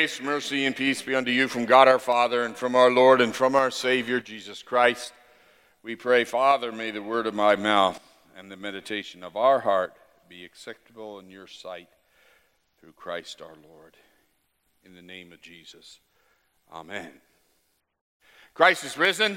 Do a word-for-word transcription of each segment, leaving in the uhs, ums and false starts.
Grace, mercy, and peace be unto you from God our Father and from our Lord and from our Savior, Jesus Christ. We pray, Father, may the word of my mouth and the meditation of our heart be acceptable in your sight through Christ our Lord. In the name of Jesus, amen. Christ is risen.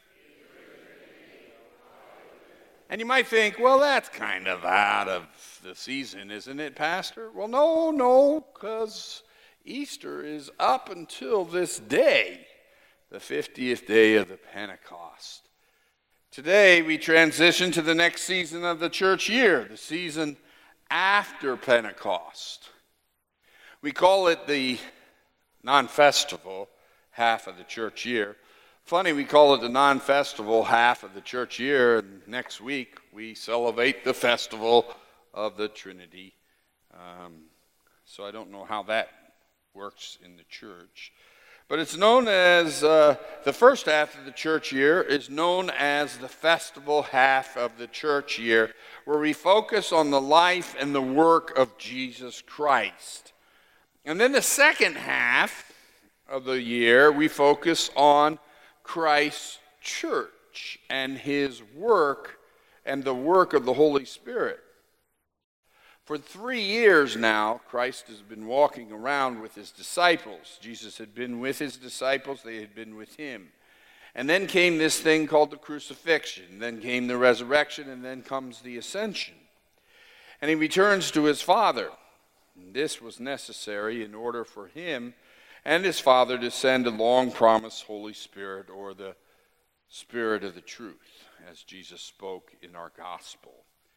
And you might think, well, that's kind of out of the season, isn't it, Pastor? Well, no, no, because Easter is up until this day, the fiftieth day of the Pentecost. Today, we transition to the next season of the church year, the season after Pentecost. We call it the non-festival half of the church year. Funny, we call it the non-festival half of the church year, and next week we celebrate the festival of the Trinity. Um, so I don't know how that works in the church. But it's known as, uh, the first half of the church year is known as the festival half of the church year, where we focus on the life and the work of Jesus Christ. And then the second half of the year, we focus on Christ's church and his work and the work of the Holy Spirit. For three years now, Christ has been walking around with his disciples. Jesus had been with his disciples, they had been with him. And then came this thing called the crucifixion, then came the resurrection, and then comes the ascension. And he returns to his Father. And this was necessary in order for him and his Father to send a long-promised Holy Spirit, or the Spirit of the truth, as Jesus spoke in our gospel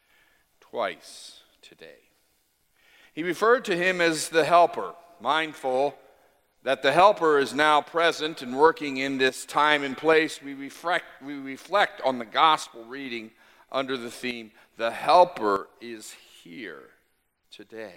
twice today. He referred to him as the Helper, mindful that the Helper is now present and working in this time and place. We reflect, we reflect on the gospel reading under the theme, the Helper is here today.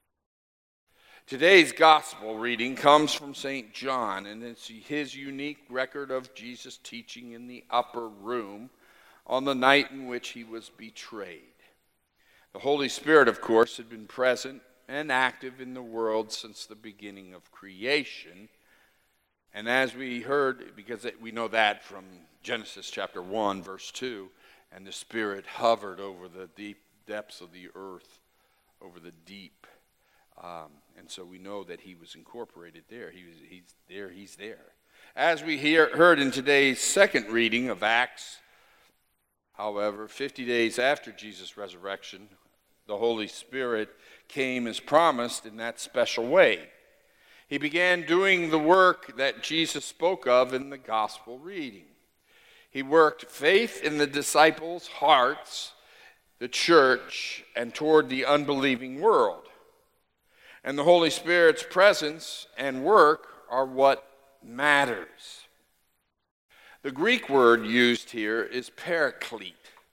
Today's gospel reading comes from Saint John, and it's his unique record of Jesus teaching in the upper room on the night in which he was betrayed. The Holy Spirit, of course, had been present and active in the world since the beginning of creation. And as we heard, because we know that from Genesis chapter one, verse two, and the Spirit hovered over the deep depths of the earth, over the deep. Um, and so we know that he was incorporated there. He was, he's there, he's there. As we hear, heard in today's second reading of Acts, however, fifty days after Jesus' resurrection, the Holy Spirit came as promised in that special way. He began doing the work that Jesus spoke of in the gospel reading. He worked faith in the disciples' hearts, the church, and toward the unbelieving world. And the Holy Spirit's presence and work are what matters. The Greek word used here is paraclete.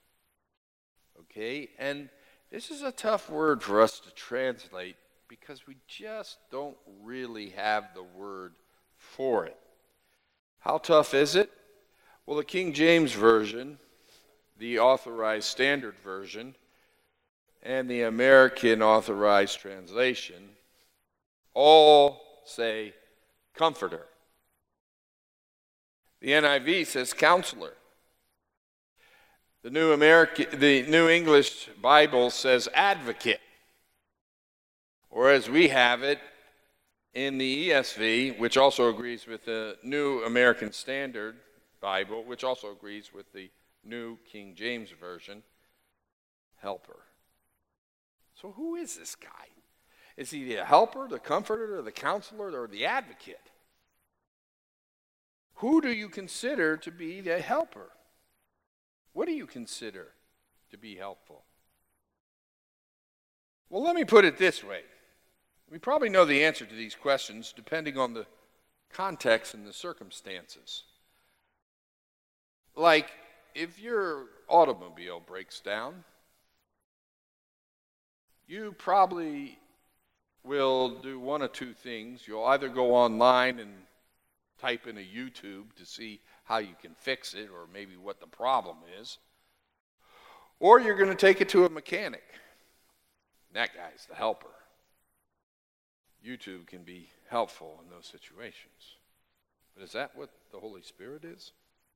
Okay, and this is a tough word for us to translate because we just don't really have the word for it. How tough is it? Well, the King James Version, the Authorized Standard Version, and the American Authorized Translation all say comforter. The N I V says counselor. The New American, the New English Bible says advocate. Or as we have it in the E S V, which also agrees with the New American Standard Bible, which also agrees with the New King James Version, helper. So who is this guy? Is he the helper, the comforter, or the counselor, or the advocate? Who do you consider to be the helper? What do you consider to be helpful? Well, let me put it this way. We probably know the answer to these questions depending on the context and the circumstances. Like, if your automobile breaks down, you probably will do one of two things. You'll either go online and type in a YouTube to see how you can fix it or maybe what the problem is, or you're going to take it to a mechanic. That guy's the helper. YouTube can be helpful in those situations. But is that what the Holy Spirit is?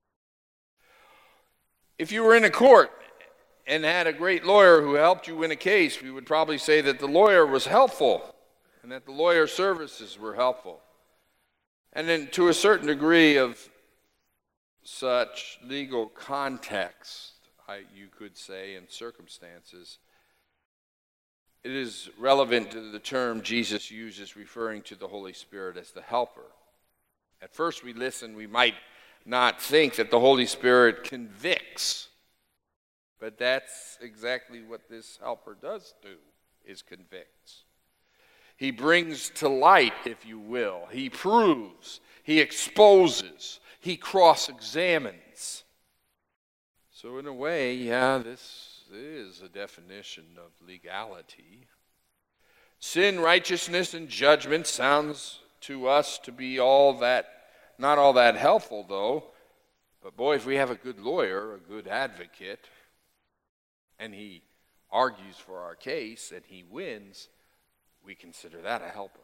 If you were in a court and had a great lawyer who helped you win a case, we would probably say that the lawyer was helpful and that the lawyer's services were helpful. And then to a certain degree of such legal context, I, you could say, and circumstances, it is relevant to the term Jesus uses referring to the Holy Spirit as the helper. At first we listen, we might not think that the Holy Spirit convicts, but that's exactly what this helper does do, is convicts. He brings to light, if you will. He proves, he exposes, he cross-examines. So in a way, yeah, this is a definition of legality. Sin, righteousness, and judgment sounds to us to be all that, not all that helpful though. But boy, if we have a good lawyer, a good advocate, and he argues for our case and he wins, we consider that a helper.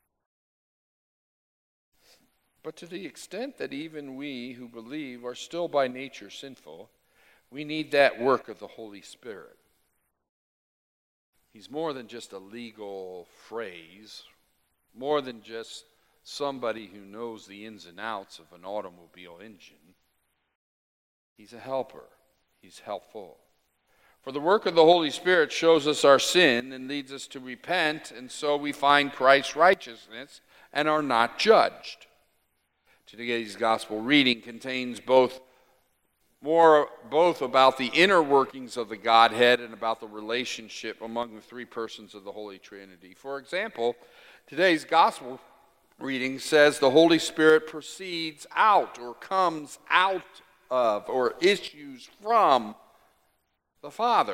But to the extent that even we who believe are still by nature sinful, we need that work of the Holy Spirit. He's more than just a legal phrase, more than just somebody who knows the ins and outs of an automobile engine. He's a helper. He's helpful. For the work of the Holy Spirit shows us our sin and leads us to repent, and so we find Christ's righteousness and are not judged. Today's gospel reading contains both more both about the inner workings of the Godhead and about the relationship among the three persons of the Holy Trinity. For example, today's gospel reading says the Holy Spirit proceeds out or comes out of or issues from the Father.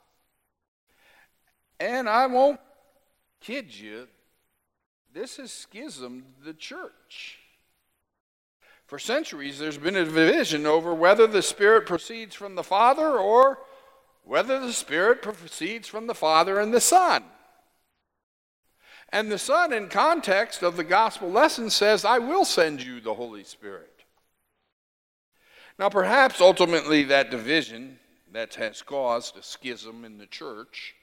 And I won't kid you, this has schismed the church. For centuries, there's been a division over whether the Spirit proceeds from the Father or whether the Spirit proceeds from the Father and the Son. And the Son, in context of the gospel lesson, says, I will send you the Holy Spirit. Now, perhaps ultimately that division that has caused a schism in the church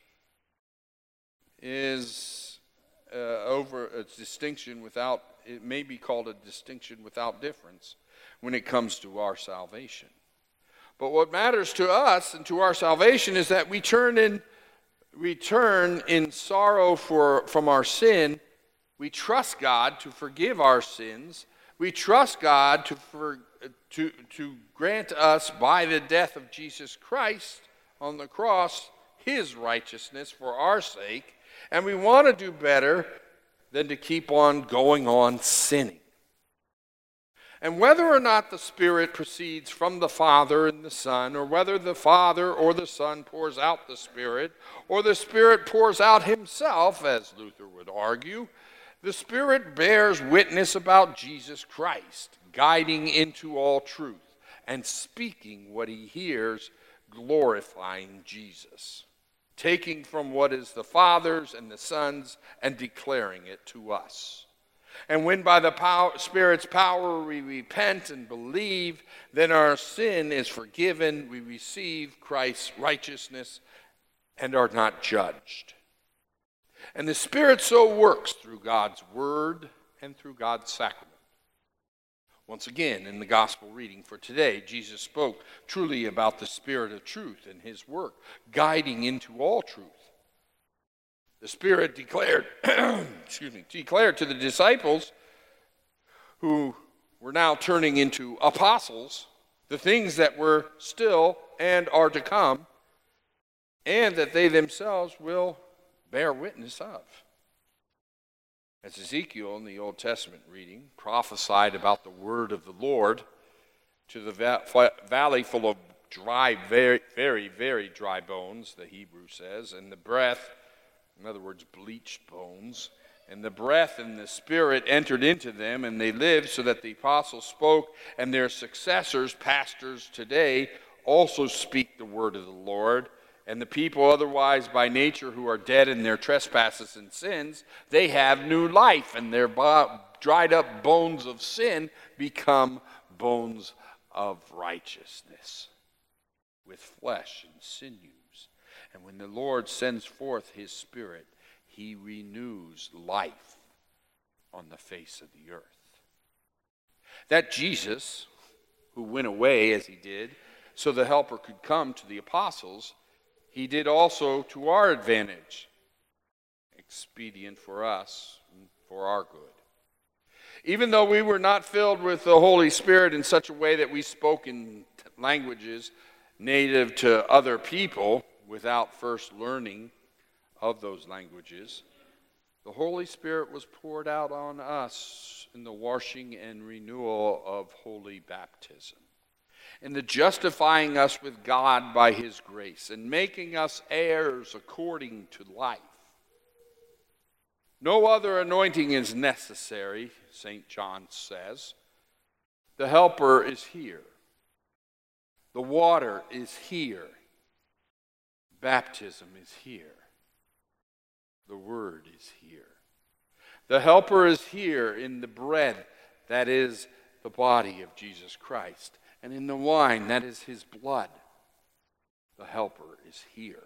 is uh, over a distinction without, it may be called a distinction without difference when it comes to our salvation. But what matters to us and to our salvation is that we turn in, we turn in sorrow for, from our sin. We trust God to forgive our sins. We trust God to, for, to, to grant us by the death of Jesus Christ on the cross his righteousness for our sake. And we want to do better than to keep on going on sinning. And whether or not the Spirit proceeds from the Father and the Son, or whether the Father or the Son pours out the Spirit, or the Spirit pours out himself, as Luther would argue, the Spirit bears witness about Jesus Christ, guiding into all truth, and speaking what he hears, glorifying Jesus, taking from what is the Father's and the Son's and declaring it to us. And when by the power, Spirit's power we repent and believe, then our sin is forgiven, we receive Christ's righteousness, and are not judged. And the Spirit so works through God's Word and through God's sacrament. Once again, in the gospel reading for today, Jesus spoke truly about the Spirit of truth and his work, guiding into all truth. The Spirit declared, excuse me, declared to the disciples who were now turning into apostles the things that were still and are to come, and that they themselves will bear witness of. As Ezekiel in the Old Testament reading prophesied about the word of the Lord to the va- valley full of dry, very, very, very dry bones, the Hebrew says, and the breath, in other words, bleached bones, and the breath and the Spirit entered into them, and they lived, so that the apostles spoke, and their successors, pastors today, also speak the word of the Lord, And the people otherwise by nature who are dead in their trespasses and sins, they have new life, and their bo- dried up bones of sin become bones of righteousness, with flesh and sinews. And when the Lord sends forth his Spirit, he renews life on the face of the earth. That Jesus, who went away as he did, so the Helper could come to the apostles, he did also to our advantage, expedient for us, and for our good. Even though we were not filled with the Holy Spirit in such a way that we spoke in languages native to other people without first learning of those languages, the Holy Spirit was poured out on us in the washing and renewal of holy baptism, in the justifying us with God by his grace, and making us heirs according to life. No other anointing is necessary, Saint John says. The Helper is here. The water is here. Baptism is here. The Word is here. The Helper is here in the bread that is the body of Jesus Christ, and in the wine that is his blood. The Helper is here.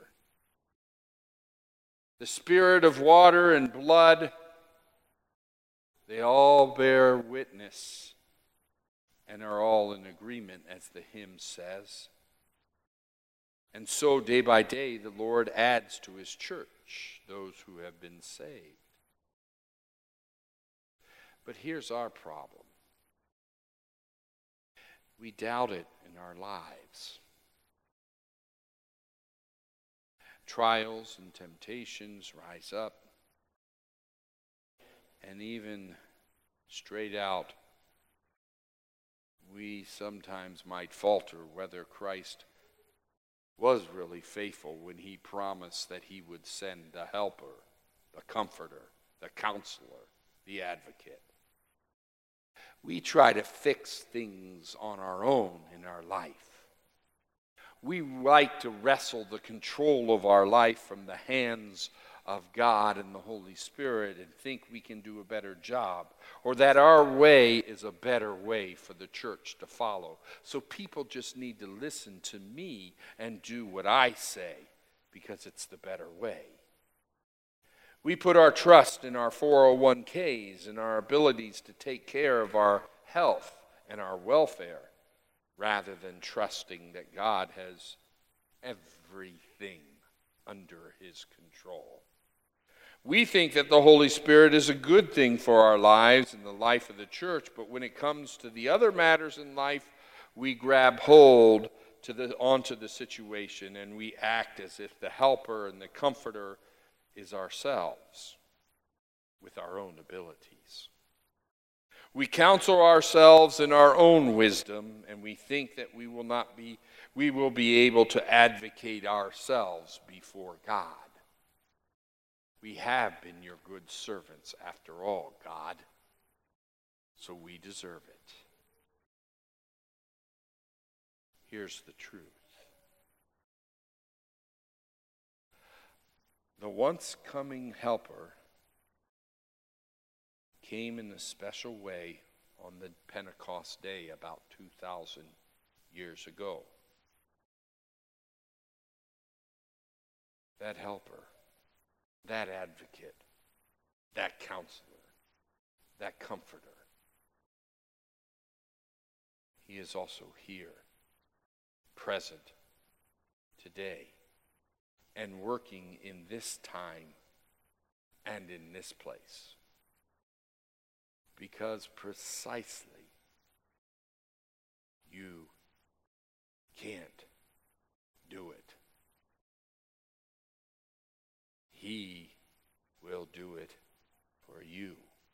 The Spirit of water and blood, they all bear witness and are all in agreement, as the hymn says. And so, day by day, the Lord adds to his church those who have been saved. But here's our problem. We doubt it in our lives. Trials and temptations rise up, and even straight out, we sometimes might falter whether Christ was really faithful when he promised that he would send the Helper, the Comforter, the Counselor, the Advocate. We try to fix things on our own in our life. We like to wrestle the control of our life from the hands of God and the Holy Spirit and think we can do a better job, or that our way is a better way for the church to follow. So people just need to listen to me and do what I say because it's the better way. We put our trust in our four oh one k's and our abilities to take care of our health and our welfare, rather than trusting that God has everything under his control. We think that the Holy Spirit is a good thing for our lives and the life of the church, but when it comes to the other matters in life, we grab hold to the, onto the situation and we act as if the Helper and the Comforter is ourselves with our own abilities. We counsel ourselves in our own wisdom, and we think that we will not be, we will be able to advocate ourselves before God. We have been your good servants after all, God, so we deserve it. Here's the truth. The once coming Helper came in a special way on the Pentecost day about two thousand years ago. That Helper, that Advocate, that Counselor, that Comforter, he is also here, present today, and working in this time and in this place. Because precisely you can't do it. He will do it for you.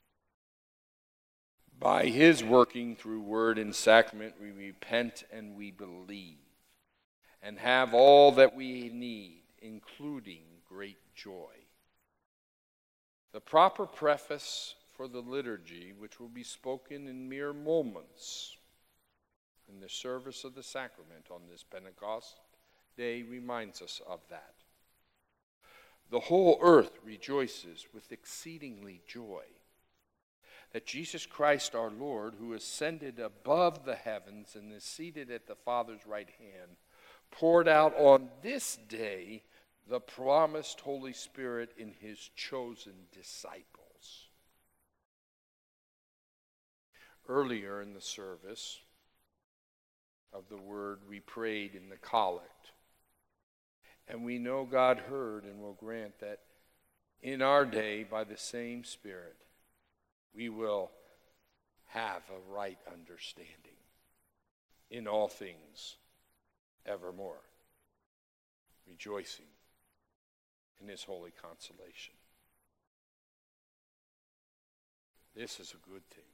By his working through word and sacrament, we repent and we believe and have all that we need, including great joy. The proper preface for the liturgy, which will be spoken in mere moments in the service of the sacrament on this Pentecost day reminds us of that. The whole earth rejoices with exceedingly joy that Jesus Christ our Lord, who ascended above the heavens and is seated at the Father's right hand, poured out on this day the promised Holy Spirit in his chosen disciples. Earlier in the service of the word, we prayed in the collect. And we know God heard and will grant that in our day, by the same Spirit, we will have a right understanding in all things evermore, rejoicing in his holy consolation. This is a good thing.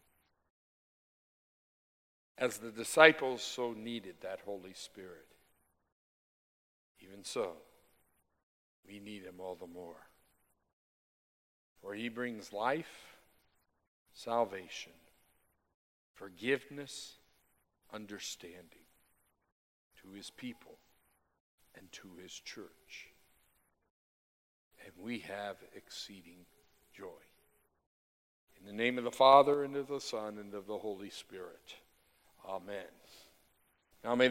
As the disciples so needed that Holy Spirit, even so, we need him all the more. For he brings life, salvation, forgiveness, understanding to his people and to his church. And we have exceeding joy. In the name of the Father, and of the Son, and of the Holy Spirit. Amen. Now may